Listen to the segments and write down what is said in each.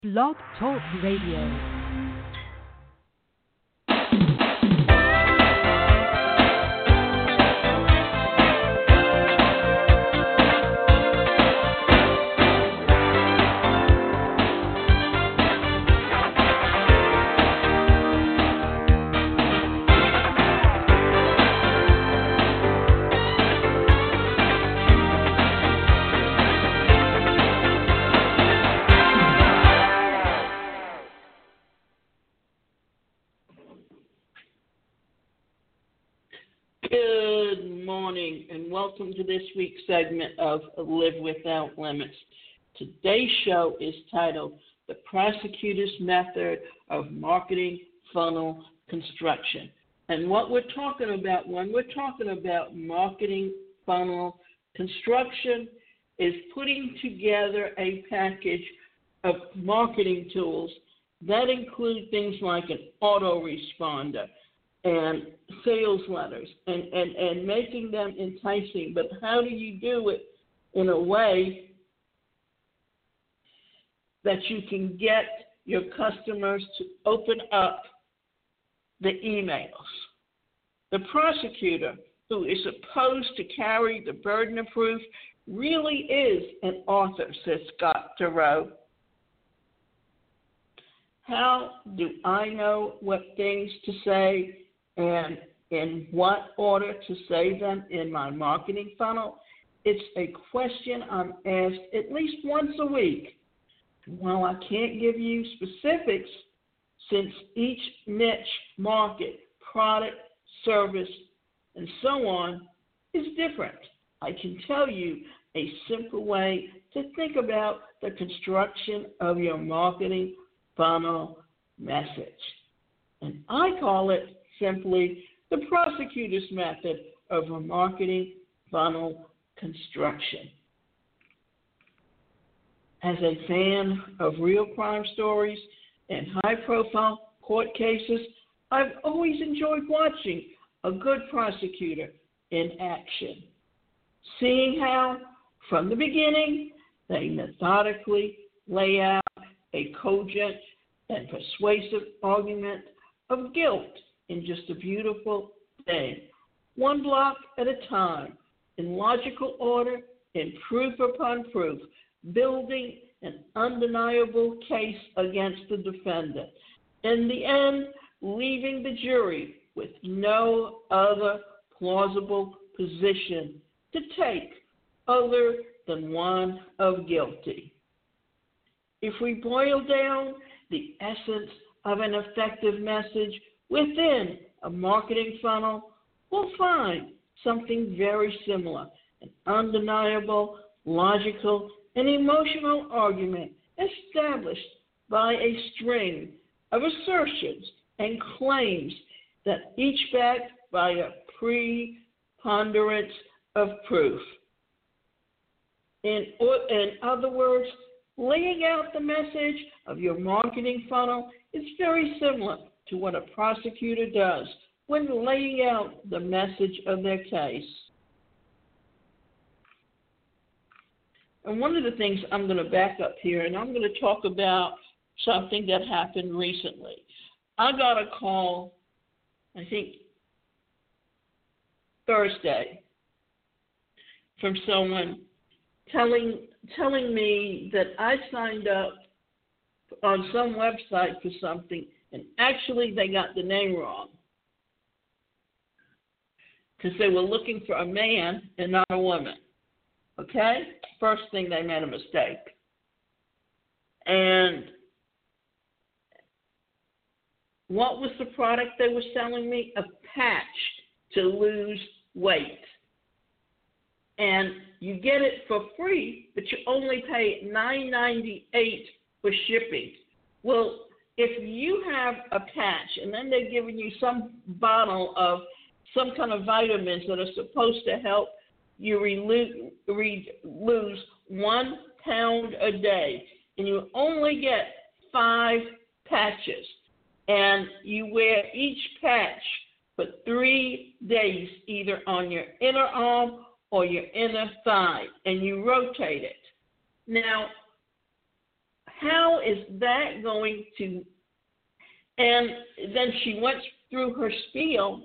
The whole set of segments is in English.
Blog Talk Radio. Good morning and welcome to this week's segment of Live Without Limits. Today's show is titled The Prosecutor's Method of Marketing Funnel Construction. And what we're talking about when we're talking about marketing funnel construction is putting together a package of marketing tools that include things like an autoresponder and sales letters and making them enticing. But how do you do it in a way that you can get your customers to open up the emails? The prosecutor, who is supposed to carry the burden of proof, really is an author, says Scott Turow. How do I know what things to say and in what order to say them in my marketing funnel? It's a question I'm asked at least once a week. While I can't give you specifics, since each niche market, product, service, and so on is different, I can tell you a simple way to think about the construction of your marketing funnel message. And I call it simply the prosecutor's method of a marketing funnel construction. As a fan of real crime stories and high-profile court cases, I've always enjoyed watching a good prosecutor in action, seeing how, from the beginning, they methodically lay out a cogent and persuasive argument of guilt in just a beautiful thing, one block at a time, in logical order, in proof upon proof, building an undeniable case against the defendant. In the end, leaving the jury with no other plausible position to take other than one of guilty. If we boil down the essence of an effective message within a marketing funnel, we'll find something very similar, an undeniable, logical, and emotional argument established by a string of assertions and claims that each backed by a preponderance of proof. In other words, laying out the message of your marketing funnel is very similar to what a prosecutor does when laying out the message of their case. And one of the things I'm going to back up here, and I'm going to talk about something that happened recently. I got a call, I think Thursday, from someone telling me that I signed up on some website for something, and actually they got the name wrong because they were looking for a man and not a woman. Okay? First thing, they made a mistake. And what was the product they were selling me? A patch to lose weight. And you get it for free, but you only pay $9.98 for shipping. Well, if you have a patch and then they're giving you some bottle of some kind of vitamins that are supposed to help you lose 1 pound a day, and you only get 5 patches, and you wear each patch for 3 days, either on your inner arm or your inner thigh, and you rotate it. Now, how is that going to, and then she went through her spiel,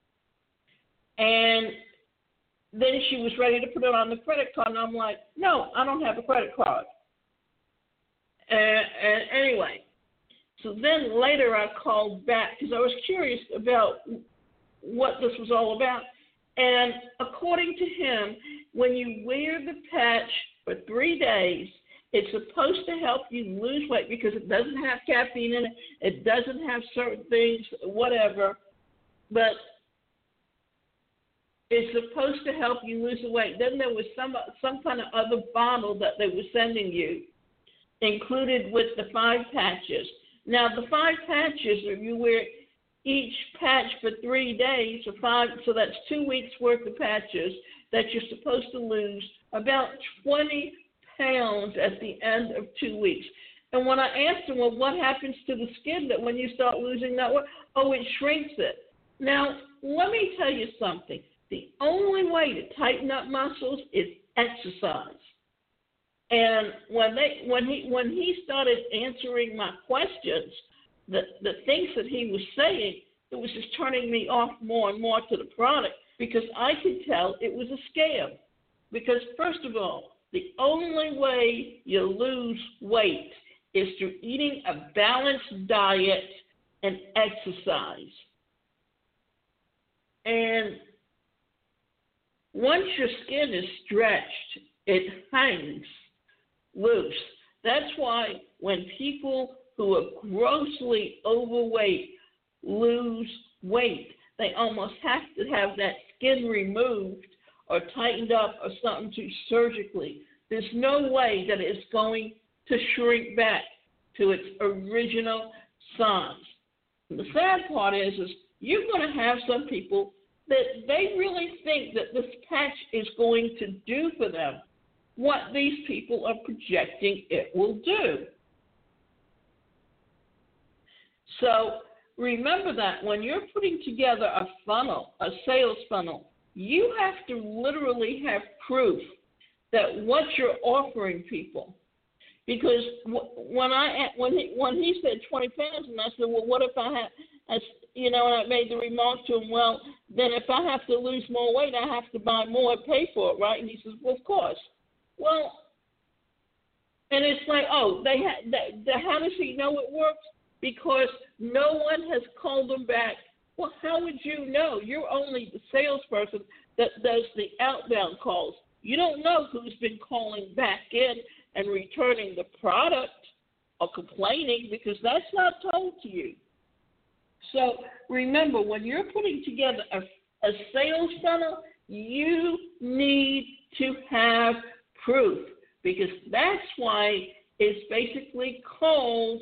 and then she was ready to put it on the credit card, and I'm like, no, I don't have a credit card. And anyway, so then later I called back because I was curious about what this was all about. And according to him, when you wear the patch for 3 days, it's supposed to help you lose weight because it doesn't have caffeine in it. It doesn't have certain things, whatever. But it's supposed to help you lose the weight. Then there was some kind of other bottle that they were sending you, included with the 5 patches. Now, the 5 patches, if you wear each patch for 3 days, so that's 2 weeks worth of patches that you're supposed to lose about 20 pounds at the end of 2 weeks. And when I asked him, well, what happens to the skin that when you start losing that weight? Oh, it shrinks it. Now, let me tell you something. The only way to tighten up muscles is exercise. And when he started answering my questions, the things that he was saying, it was just turning me off more and more to the product because I could tell it was a scam. Because first of all, the only way you lose weight is through eating a balanced diet and exercise. And once your skin is stretched, it hangs loose. That's why when people who are grossly overweight lose weight, they almost have to have that skin removed or tightened up or something to surgically. There's no way that it's going to shrink back to its original size. And the sad part is you're going to have some people that they really think that this patch is going to do for them what these people are projecting it will do. So remember that when you're putting together a funnel, a sales funnel, you have to literally have proof that what you're offering people. Because when he said 20 pounds, and I said, well, what if and I made the remark to him, well, then if I have to lose more weight, I have to buy more and pay for it, right? And he says, well, of course. Well, and it's like, oh, how does he know it works? Because no one has called them back. Well, how would you know? You're only the salesperson that does the outbound calls. You don't know who's been calling back in and returning the product or complaining because that's not told to you. So remember, when you're putting together a sales funnel, you need to have proof because that's why it's basically called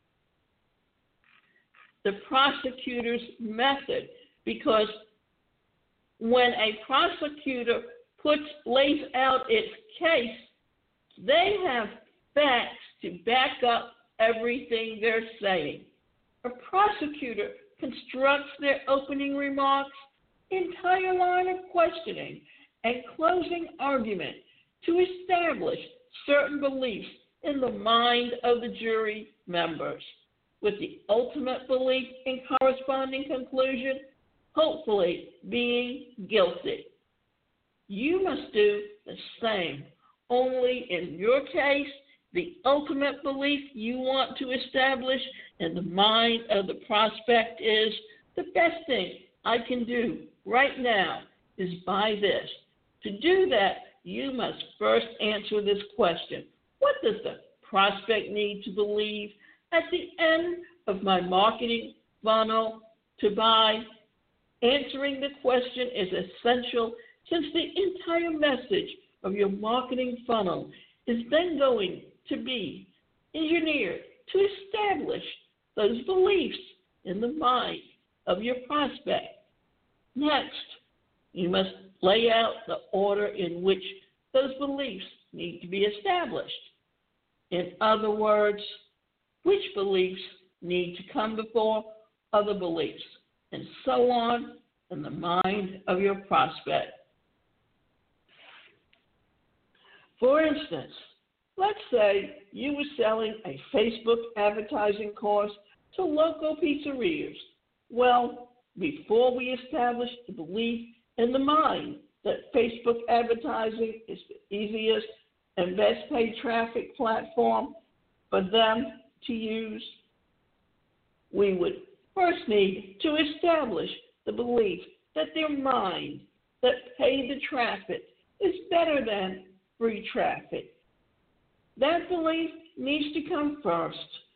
the prosecutor's method, because when a prosecutor lays out its case, they have facts to back up everything they're saying. A prosecutor constructs their opening remarks, entire line of questioning, and closing argument to establish certain beliefs in the mind of the jury members, with the ultimate belief and corresponding conclusion, hopefully being guilty. You must do the same, only in your case, the ultimate belief you want to establish in the mind of the prospect is the best thing I can do right now is buy this. To do that, you must first answer this question. What does the prospect need to believe at the end of my marketing funnel to buy? Answering the question is essential since the entire message of your marketing funnel is then going to be engineered to establish those beliefs in the mind of your prospect. Next, you must lay out the order in which those beliefs need to be established. In other words, which beliefs need to come before other beliefs, and so on in the mind of your prospect. For instance, Let's say you were selling a Facebook advertising course to local pizzerias. Well, before we establish the belief in the mind that Facebook advertising is the easiest and best paid traffic platform for them to use, we would first need to establish the belief that their mind that paid the traffic is better than free traffic. That belief needs to come first.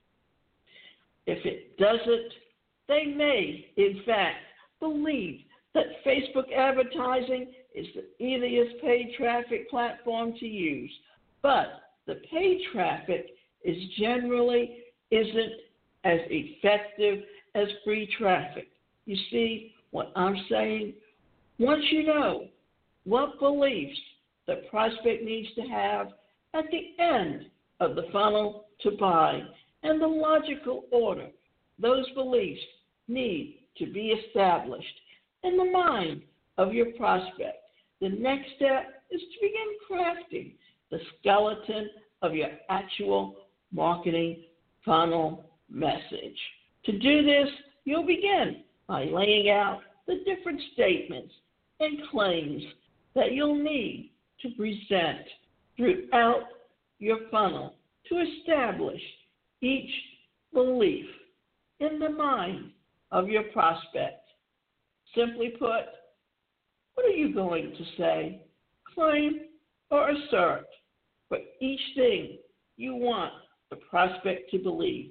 If it doesn't, they may, in fact, believe that Facebook advertising is the easiest paid traffic platform to use, but the paid traffic generally isn't as effective as free traffic. You see what I'm saying? Once you know what beliefs the prospect needs to have at the end of the funnel to buy and the logical order those beliefs need to be established in the mind of your prospect, the next step is to begin crafting the skeleton of your actual marketing funnel message. To do this, you'll begin by laying out the different statements and claims that you'll need to present throughout your funnel to establish each belief in the mind of your prospect. Simply put, what are you going to say, claim, or assert for each thing you want the prospect to believe?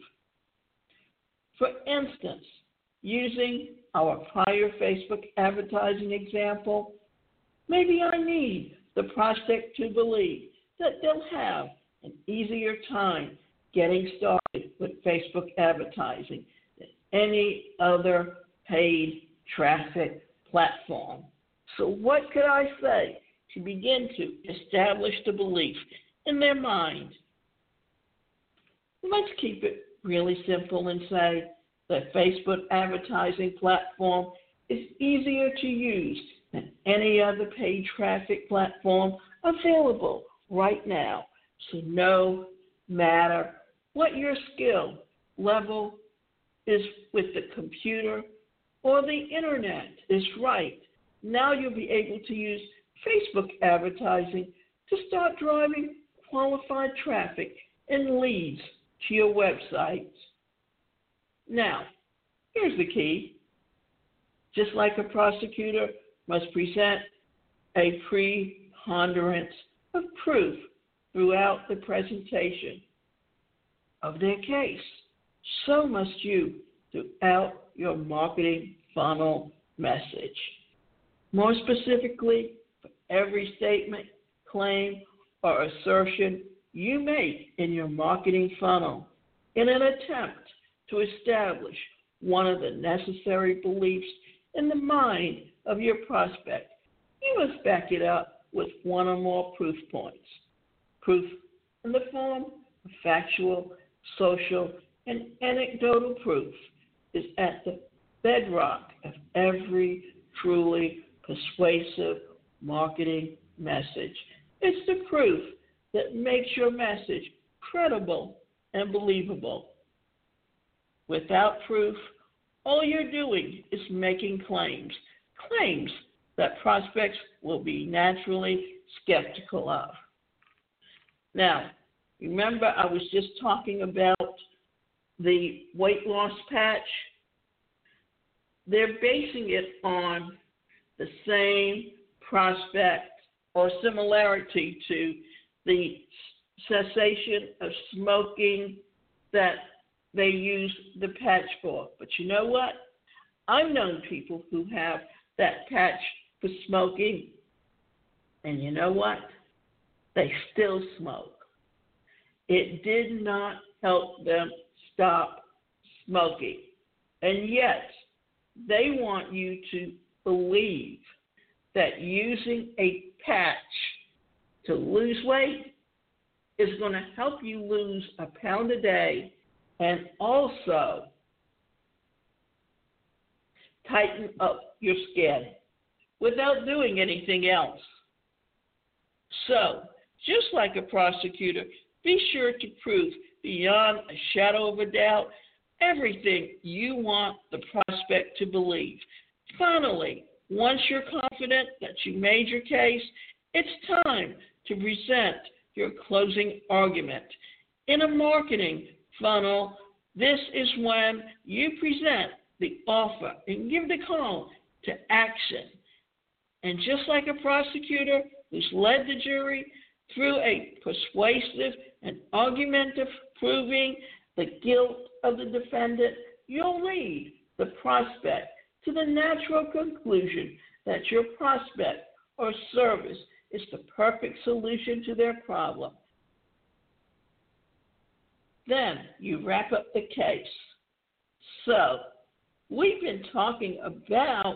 For instance, using our prior Facebook advertising example, maybe I need the prospect to believe that they'll have an easier time getting started with Facebook advertising than any other paid traffic platform. So what could I say to begin to establish the belief in their mind? Let's keep it really simple and say that Facebook advertising platform is easier to use than any other paid traffic platform available right now. So no matter what your skill level is with the computer or the internet is right, now you'll be able to use Facebook advertising to start driving qualified traffic and leads to your website. Now, here's the key. Just like a prosecutor must present a preponderance of proof throughout the presentation of their case, so must you throughout your marketing funnel message. More specifically, for every statement, claim, or assertion you make in your marketing funnel in an attempt to establish one of the necessary beliefs in the mind of your prospect, you must back it up with one or more proof points. Proof in the form of factual, social, and anecdotal proof is at the bedrock of every truly persuasive marketing message. It's the proof that makes your message credible and believable. Without proof, all you're doing is making claims that prospects will be naturally skeptical of. Now, remember I was just talking about the weight loss patch? They're basing it on the same prospect or similarity to the cessation of smoking that they use the patch for. But you know what? I've known people who have that patch for smoking, and you know what? They still smoke. It did not help them stop smoking. And yet, they want you to believe that using a patch to lose weight is going to help you lose a pound a day and also tighten up your skin without doing anything else. So, just like a prosecutor Be sure to prove beyond a shadow of a doubt everything you want the prospect to believe. Finally, once you're confident that you made your case, it's time to present your closing argument. In a marketing funnel, this is when you present the offer and give the call to action. And just like a prosecutor who's led the jury through a persuasive and argumentative proving the guilt of the defendant, you'll lead the prospect to the natural conclusion that your prospect or service is the perfect solution to their problem. Then you wrap up the case. So, we've been talking about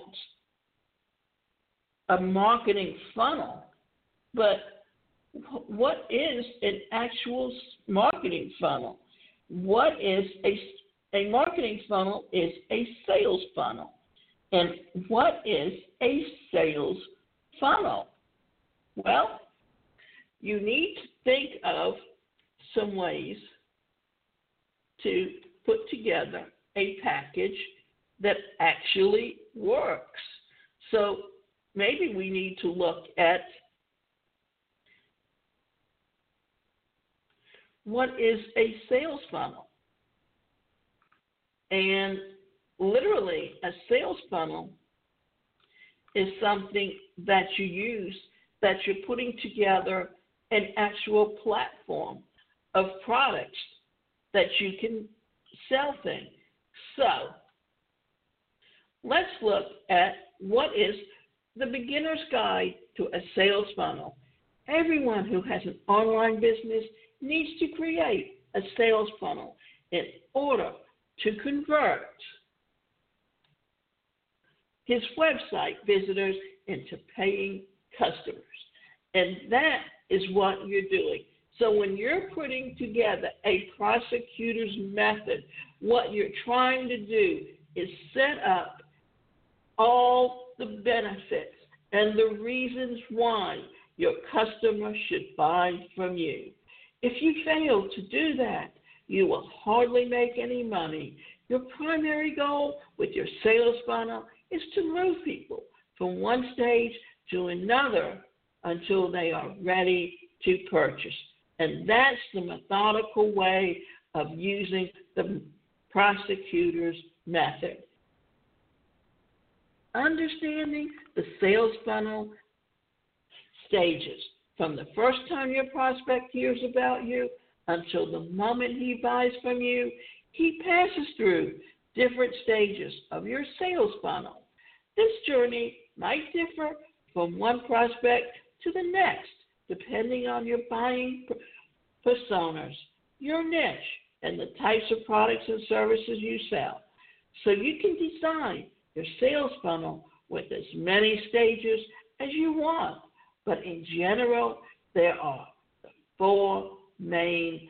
a marketing funnel, but what is an actual marketing funnel? What is a marketing funnel? Is a sales funnel. And what is a sales funnel? Well, you need to think of some ways to put together a package that actually works. So maybe we need to look at what is a sales funnel. And literally, a sales funnel is something that you use, that you're putting together an actual platform of products that you can sell things. So, let's look at what is the beginner's guide to a sales funnel. Everyone who has an online business needs to create a sales funnel in order to convert his website visitors into paying customers. And that is what you're doing. So when you're putting together a prosecutor's method, what you're trying to do is set up all the benefits and the reasons why your customer should buy from you. If you fail to do that, you will hardly make any money. Your primary goal with your sales funnel is to move people from one stage to another until they are ready to purchase. And that's the methodical way of using the prosecutor's method. Understanding the sales funnel stages from the first time your prospect hears about you until the moment he buys from you, he passes through different stages of your sales funnel. This journey might differ from one prospect to the next, depending on your buying personas, your niche, and the types of products and services you sell. So you can design your sales funnel with as many stages as you want, but in general, there are four main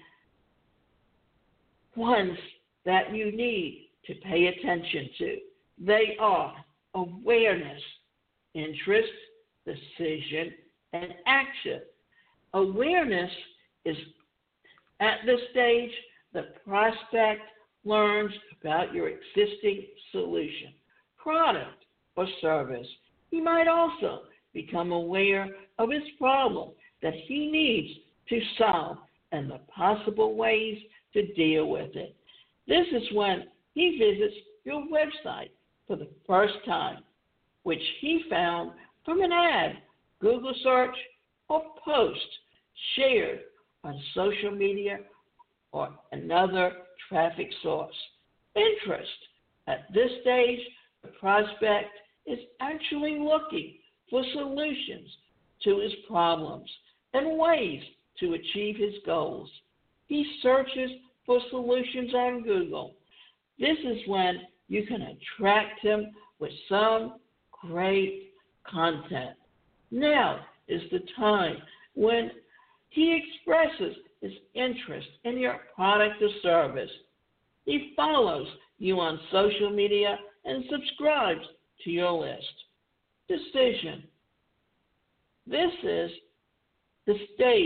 ones that you need to pay attention to. They are awareness, interest, decision, and action. Awareness is at this stage the prospect learns about your existing solution, product, or service. He might also become aware of his problem that he needs to solve and the possible ways to deal with it. This is when he visits your website for the first time, which he found from an ad, Google search, or post shared on social media or another traffic source. Interest. At this stage, the prospect is actually looking for solutions to his problems and ways to achieve his goals. He searches for solutions on Google. This is when you can attract him with some great content. Now is the time when he expresses his interest in your product or service. He follows you on social media and subscribes to your list. Decision. This is the stage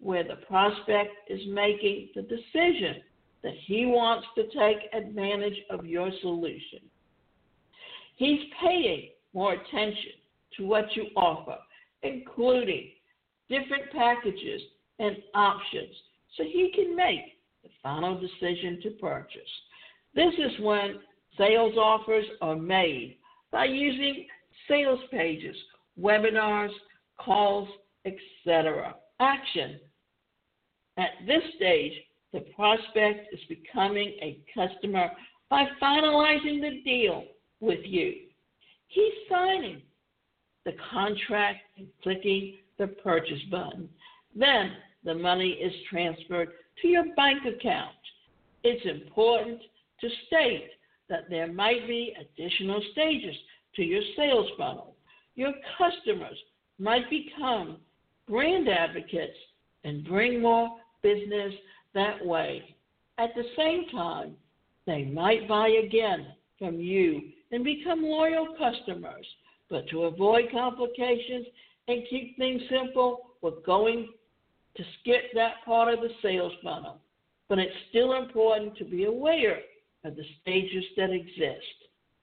where the prospect is making the decision that he wants to take advantage of your solution. He's paying more attention to what you offer, including different packages and options, so he can make the final decision to purchase. This is when sales offers are made by using sales pages, webinars, calls, etc. Action. At this stage, the prospect is becoming a customer by finalizing the deal with you. He's signing the contract and clicking the purchase button. Then the money is transferred to your bank account. It's important to state that there might be additional stages to your sales funnel. Your customers might become brand advocates and bring more business that way. At the same time, they might buy again from you and become loyal customers. But to avoid complications and keep things simple, we're going to skip that part of the sales funnel. But it's still important to be aware of the stages that exist.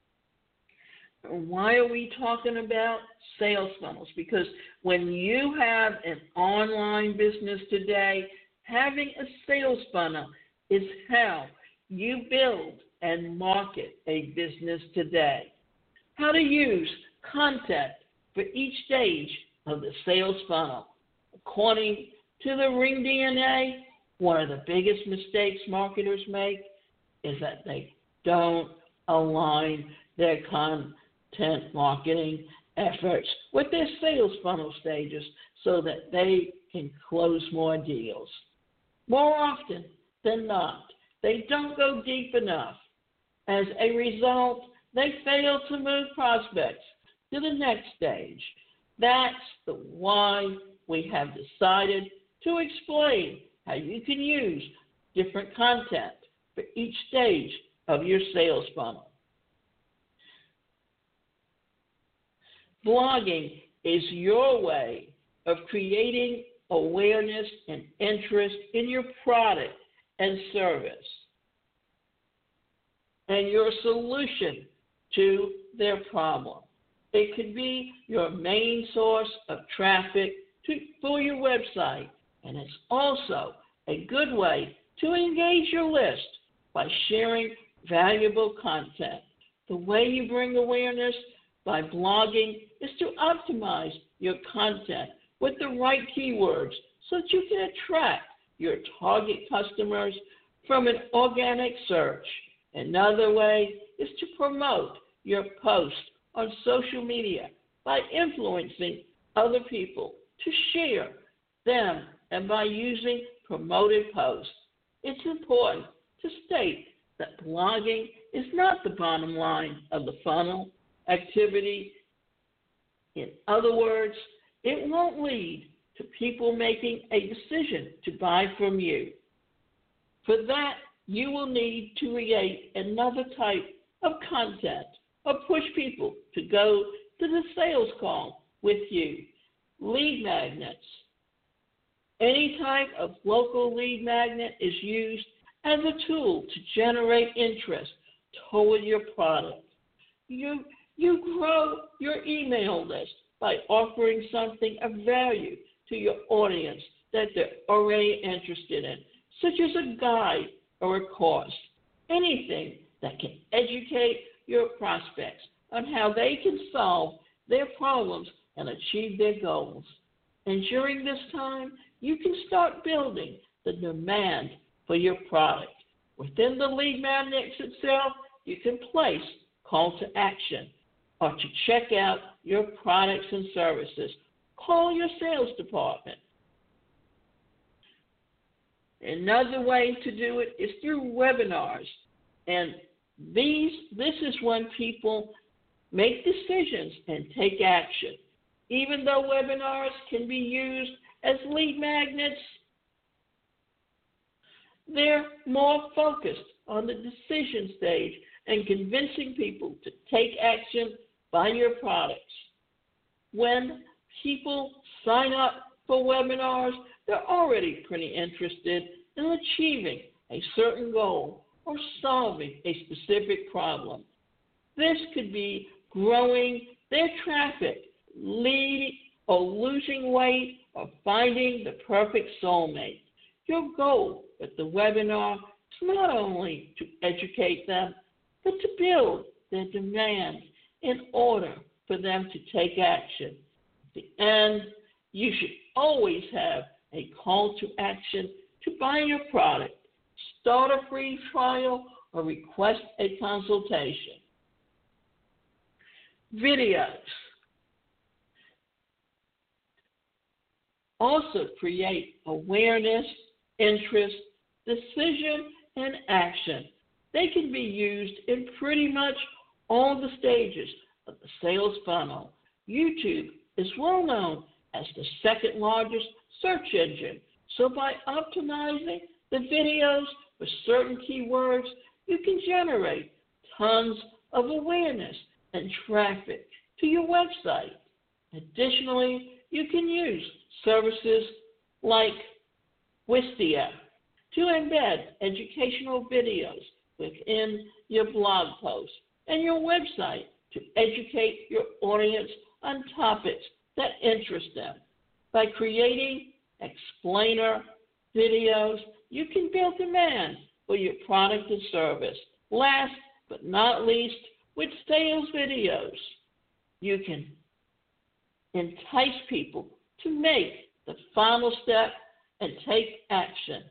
Why are we talking about sales funnels? Because when you have an online business today, having a sales funnel is how you build and market a business today. How to use content for each stage of the sales funnel. According to the Ring DNA, one of the biggest mistakes marketers make is that they don't align their content marketing efforts with their sales funnel stages so that they can close more deals. More often than not, they don't go deep enough. As a result, they fail to move prospects to the next stage. That's why we have decided to explain how you can use different content for each stage of your sales funnel. Blogging is your way of creating awareness and interest in your product and service and your solution to their problem. It could be your main source of traffic for your website, and it's also a good way to engage your list by sharing valuable content. The way you bring awareness by blogging is to optimize your content with the right keywords so that you can attract your target customers from an organic search. Another way is to promote your post on social media by influencing other people to share them and by using promoted posts. It's important to state that blogging is not the bottom line of the funnel activity. In other words, it won't lead to people making a decision to buy from you. For that, you will need to create another type of content or push people to go to the sales call with you. Lead magnets. Any type of local lead magnet is used as a tool to generate interest toward your product. You grow your email list by offering something of value to your audience that they're already interested in, such as a guide or a course, anything that can educate your prospects on how they can solve their problems and achieve their goals. And during this time, you can start building the demand for your product. Within the lead magnets itself, you can place call to action or to check out your products and services. Call your sales department. Another way to do it is through webinars. And this is when people make decisions and take action. Even though webinars can be used as lead magnets, they're more focused on the decision stage and convincing people to take action by your products. When people sign up for webinars, they're already pretty interested in achieving a certain goal or solving a specific problem. This could be growing their traffic, leading or losing weight, or finding the perfect soulmate. Your goal with the webinar is not only to educate them, but to build their demand in order for them to take action. At the end, you should always have a call to action to buy your product, start a free trial, or request a consultation. Videos also create awareness, interest, decision, and action. They can be used in pretty much all the stages of the sales funnel. YouTube is well known as the second largest search engine. So by optimizing the videos for certain keywords, you can generate tons of awareness and traffic to your website. Additionally, you can use services like Wistia to embed educational videos within your blog posts and your website to educate your audience on topics that interest them. By creating explainer videos, you can build demand for your product and service. Last but not least, with sales videos, you can entice people to make the final step and take action.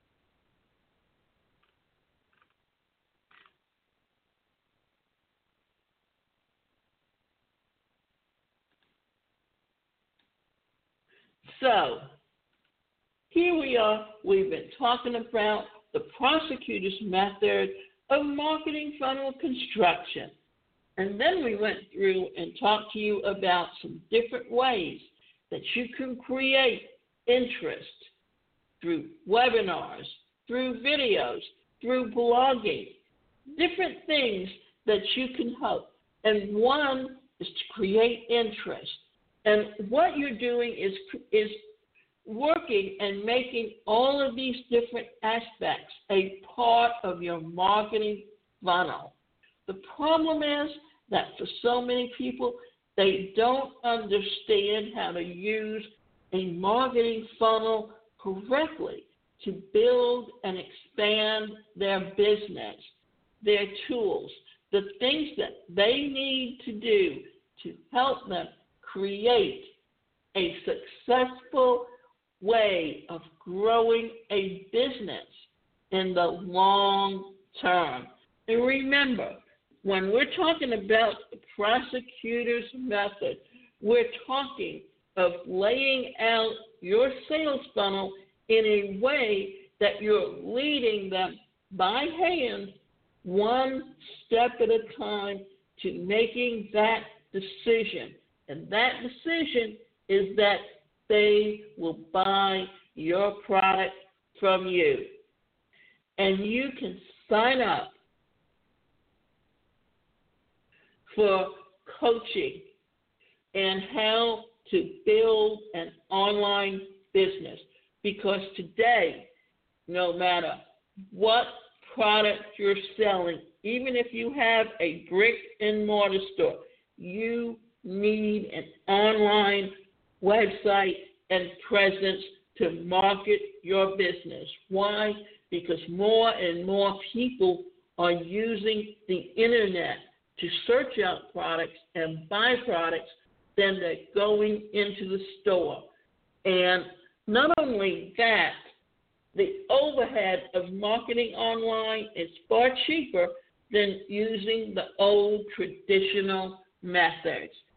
So, here we are. We've been talking about the prosecutor's method of marketing funnel construction. And then we went through and talked to you about some different ways that you can create interest through webinars, through videos, through blogging, different things that you can help. And one is to create interest. And what you're doing is working and making all of these different aspects a part of your marketing funnel. The problem is that for so many people, they don't understand how to use a marketing funnel correctly to build and expand their business, their tools, the things that they need to do to help them create a successful way of growing a business in the long term. And remember, when we're talking about the prosecutor's method, we're talking of laying out your sales funnel in a way that you're leading them by hand, one step at a time, to making that decision. And that decision is that they will buy your product from you. And you can sign up for coaching and how to build an online business. Because today, no matter what product you're selling, even if you have a brick and mortar store, you need an online website and presence to market your business. Why? Because more and more people are using the internet to search out products and buy products than they're going into the store. And not only that, the overhead of marketing online is far cheaper than using the old traditional methods.